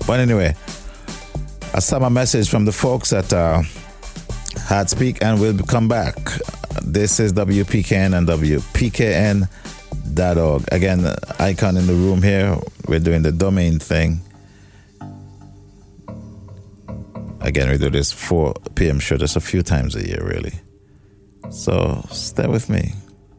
But anyway, a summer message from the folks at Heart Speak, and we'll come back. This is WPKN and WPKN.org. Again, icon in the room here. We're doing the domain thing. Again, we do this 4 p.m. show just a few times a year, really. So stay with me.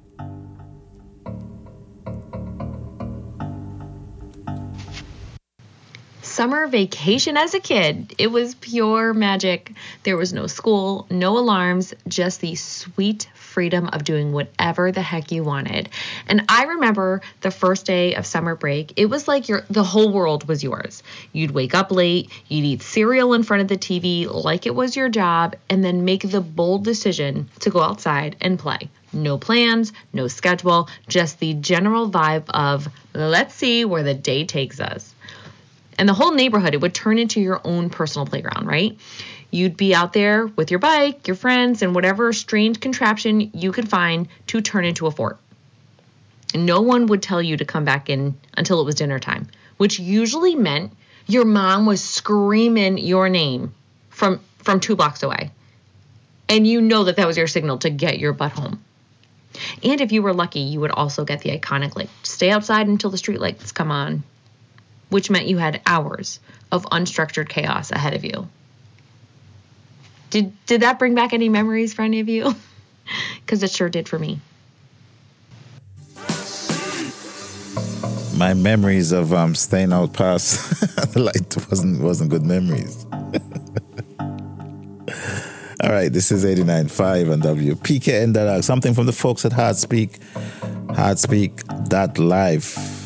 Summer vacation as a kid. It was pure magic. There was no school, no alarms, just the sweet freedom of doing whatever the heck you wanted. And I remember the first day of summer break, it was like the whole world was yours. You'd wake up late, you'd eat cereal in front of the TV like it was your job, and then make the bold decision to go outside and play. No plans, no schedule, just the general vibe of let's see where the day takes us. And the whole neighborhood, it would turn into your own personal playground, right? You'd be out there with your bike, your friends, and whatever strange contraption you could find to turn into a fort. No one would tell you to come back in until it was dinner time, which usually meant your mom was screaming your name from 2 blocks away. And you know that was your signal to get your butt home. And if you were lucky, you would also get the iconic, stay outside until the street lights come on, which meant you had hours of unstructured chaos ahead of you. Did that bring back any memories for any of you? Because it sure did for me. My memories of staying out past the light wasn't good memories. All right, this is 89.5 on WPKN.org. Something from the folks at Heart Speak, heartspeak.live.